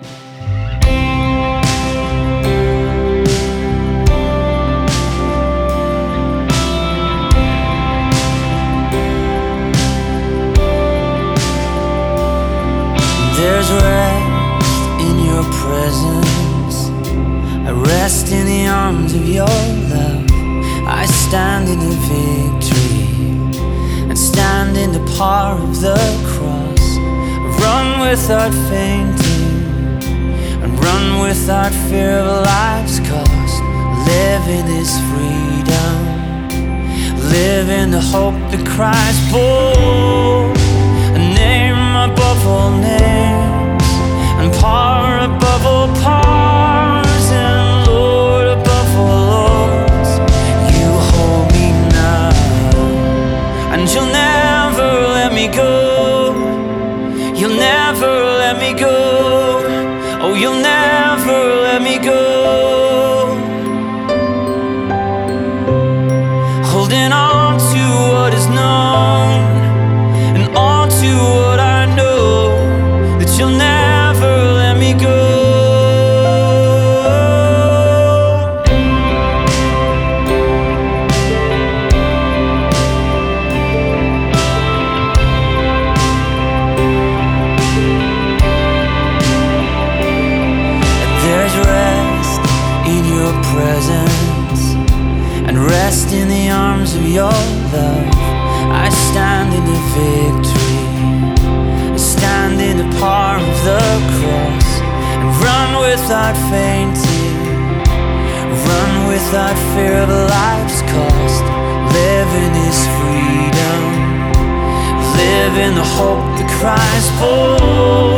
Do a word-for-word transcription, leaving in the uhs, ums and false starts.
There's rest in your presence. I rest in the arms of your love. I stand in the victory and stand in the power of the cross. Run without fainting and run without fear of life's cost. Live in this freedom, live in the hope that Christ bore. A name above all names, and power above all powers, and Lord above all lords. You hold me now, and you'll never let me go. You'll never let me go. Oh, you'll never let me go. Holding on to what is known, and on to what I know, that you'll never let me go. There's rest in your presence, and rest in the arms of your love. I stand in the victory, I stand in the power of the cross, and run without fainting, run without fear of life's cost. Live in this freedom, live in the hope that Christ bore.